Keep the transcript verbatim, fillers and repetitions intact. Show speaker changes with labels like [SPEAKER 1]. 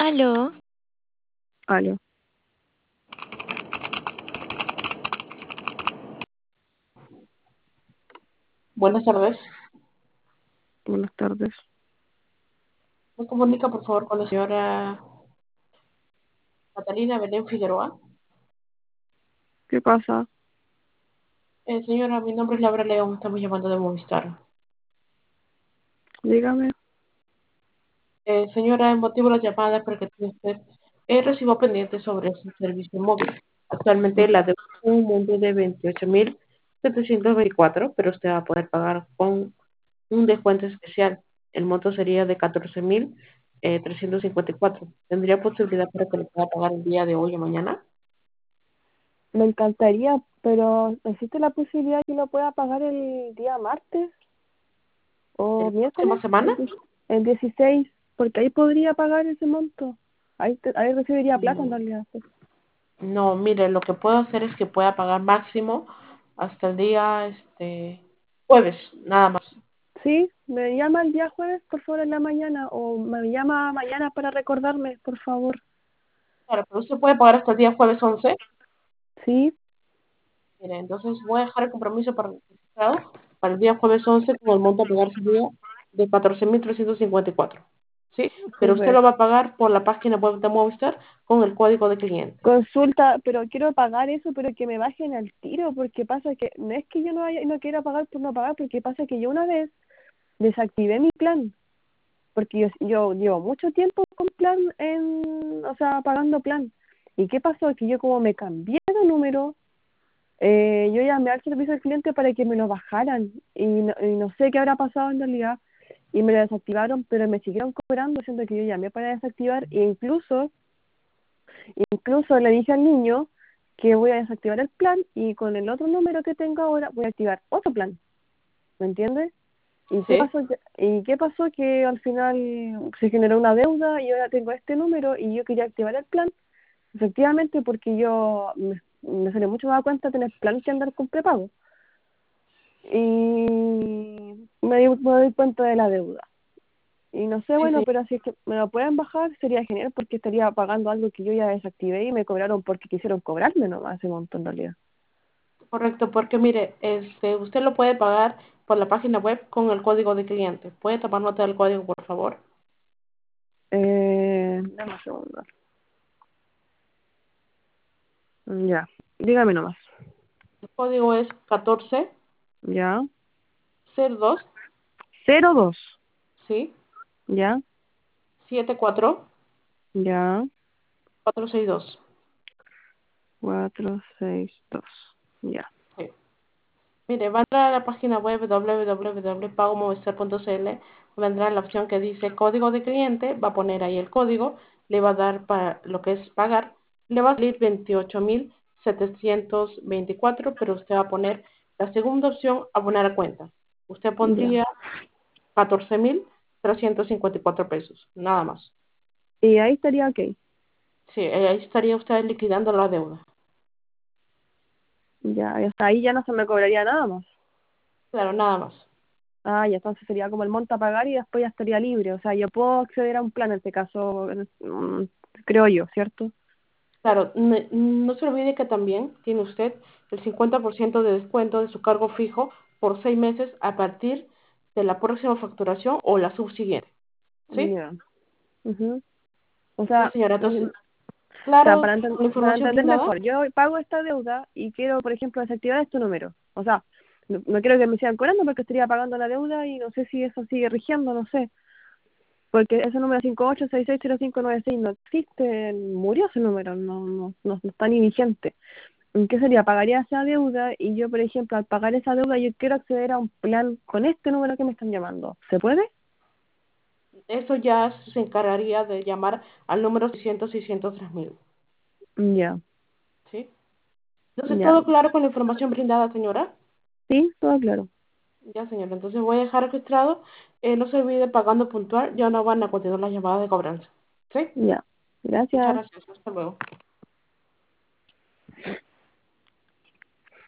[SPEAKER 1] Aló,
[SPEAKER 2] Aló,
[SPEAKER 3] Buenas tardes.
[SPEAKER 2] buenas tardes.
[SPEAKER 3] Me comunica, por favor, con la señora Catalina Belén Figueroa.
[SPEAKER 2] ¿Qué pasa?
[SPEAKER 3] Eh, señora, mi nombre es Laura León. Estamos llamando de Movistar.
[SPEAKER 2] Dígame.
[SPEAKER 3] Eh, señora, el motivo de la llamada es porque tiene usted eh, recibo pendiente sobre su servicio móvil. Actualmente la deuda es un monto de veintiocho mil setecientos veinticuatro, pero usted va a poder pagar con un descuento especial. El monto sería de catorce mil trescientos cincuenta y cuatro. ¿Tendría posibilidad para que lo pueda pagar el día de hoy o mañana?
[SPEAKER 2] Me encantaría, pero ¿existe la posibilidad que lo pueda pagar el día martes o
[SPEAKER 3] ¿El próxima
[SPEAKER 2] miércoles? El,
[SPEAKER 3] semana?
[SPEAKER 2] die- el dieciséis, porque ahí podría pagar ese monto. Ahí, te- ahí recibiría plata en
[SPEAKER 3] Mm,
[SPEAKER 2] realidad. Sí,
[SPEAKER 3] No, mire, lo que puedo hacer es que pueda pagar máximo hasta el día este jueves, nada más.
[SPEAKER 2] Sí, me llama el día jueves, por favor, en la mañana, o me llama mañana para recordarme, por favor.
[SPEAKER 3] Claro, pero usted puede pagar hasta el día jueves once.
[SPEAKER 2] Sí,
[SPEAKER 3] Mire, entonces voy a dejar el compromiso para registrado para el día jueves once con el monto a pagar sería de catorce mil trescientos cincuenta y cuatro. ¿Sí? Pero usted
[SPEAKER 2] súper.
[SPEAKER 3] lo va a pagar por la página web de Movistar con el código de cliente.
[SPEAKER 2] Consulta, pero quiero pagar eso, pero que me bajen al tiro, porque pasa que no es que yo no, haya- no quiera pagar por no pagar, porque pasa que yo una vez desactivé mi plan, porque yo, yo llevo mucho tiempo con plan, en, o sea, pagando plan. ¿Y qué pasó? Que yo como me cambié de número, eh, yo llamé al servicio al cliente para que me lo bajaran, y no, y no sé qué habrá pasado en realidad, y me lo desactivaron, pero me siguieron cobrando, siendo que yo llamé para desactivar, e incluso Incluso le dije al niño que voy a desactivar el plan y con el otro número que tengo ahora voy a activar otro plan, ¿me entiendes? ¿Y qué
[SPEAKER 3] ¿Sí?
[SPEAKER 2] pasó? que- ¿Y qué pasó? Que al final se generó una deuda y ahora tengo este número y yo quería activar el plan, efectivamente, porque yo me, me salió mucho más a cuenta tener plan que andar con prepago. Y me di, me doy cuenta de la deuda. Y no sé,
[SPEAKER 3] Sí,
[SPEAKER 2] bueno,
[SPEAKER 3] sí.
[SPEAKER 2] pero si es que me lo pueden bajar sería genial porque estaría pagando algo que yo ya desactivé y me cobraron porque quisieron cobrarme nomás ese montón en realidad.
[SPEAKER 3] Correcto, porque mire, este, usted lo puede pagar por la página web con el código de cliente. ¿Puede tomar nota del código, por favor?
[SPEAKER 2] Eh, dame un segundo. Ya, dígame nomás.
[SPEAKER 3] El código es catorce
[SPEAKER 2] Ya.
[SPEAKER 3] cero dos,
[SPEAKER 2] Cero dos.
[SPEAKER 3] ¿sí?
[SPEAKER 2] Ya,
[SPEAKER 3] siete cuatro
[SPEAKER 2] ya.
[SPEAKER 3] cuatro seis dos.
[SPEAKER 2] Cuatro, seis, dos. Ya.
[SPEAKER 3] Sí. Mire, va a entrar a la página web w w w punto pago movistar punto c l, vendrá la opción que dice código de cliente, va a poner ahí el código, le va a dar para lo que es pagar, le va a salir veintiocho mil setecientos veinticuatro, pero usted va a poner la segunda opción, abonar a cuenta. Usted
[SPEAKER 2] Ya.
[SPEAKER 3] pondría catorce mil trescientos cincuenta y cuatro pesos, nada más.
[SPEAKER 2] Y ahí estaría ok.
[SPEAKER 3] Sí, eh, ahí estaría usted liquidando la deuda.
[SPEAKER 2] Ya, hasta ahí ya no se me cobraría nada más.
[SPEAKER 3] Claro, nada más.
[SPEAKER 2] Ah, ya, entonces sería como el monto a pagar y después ya estaría libre. O sea, yo puedo acceder a un plan en este caso, en- mm, creo yo, ¿cierto?
[SPEAKER 3] Claro, ne- no se olvide que también tiene usted el cincuenta por ciento de descuento de su cargo fijo por seis meses a partir de la próxima facturación o la subsiguiente. ¿Sí?
[SPEAKER 2] Ya. Ujú. O
[SPEAKER 3] Sí,
[SPEAKER 2] sea,
[SPEAKER 3] señora.
[SPEAKER 2] mm,
[SPEAKER 3] Entonces,
[SPEAKER 2] o sea,
[SPEAKER 3] claro,
[SPEAKER 2] para,
[SPEAKER 3] con
[SPEAKER 2] enten-
[SPEAKER 3] la
[SPEAKER 2] para
[SPEAKER 3] información
[SPEAKER 2] entender
[SPEAKER 3] brindada,
[SPEAKER 2] mejor, yo pago esta deuda y quiero, por ejemplo, desactivar este número. O sea, no, no quiero que me sigan cobrando porque estaría pagando la deuda y no sé si eso sigue rigiendo, no sé. Porque ese número cinco ocho seis seis cero cinco nueve seis no existe, murió ese número, no, no, no, no está ni vigente. ¿En ¿Qué sería? Pagaría esa deuda y yo, por ejemplo, al pagar esa deuda, yo quiero acceder a un plan con este número que me están llamando. ¿Se puede?
[SPEAKER 3] eso ya se encargaría de llamar al número seiscientos seiscientos tres mil.
[SPEAKER 2] Ya,
[SPEAKER 3] ¿Sí? Entonces,
[SPEAKER 2] ya.
[SPEAKER 3] ¿todo claro con la información brindada, señora?
[SPEAKER 2] Sí, todo claro.
[SPEAKER 3] Ya, señora. Entonces voy a dejar registrado. Eh, no se olvide pagando puntual. Ya no van a continuar las llamadas de cobranza. ¿Sí?
[SPEAKER 2] Ya.
[SPEAKER 3] Muchas
[SPEAKER 2] Gracias.
[SPEAKER 3] gracias. Hasta luego.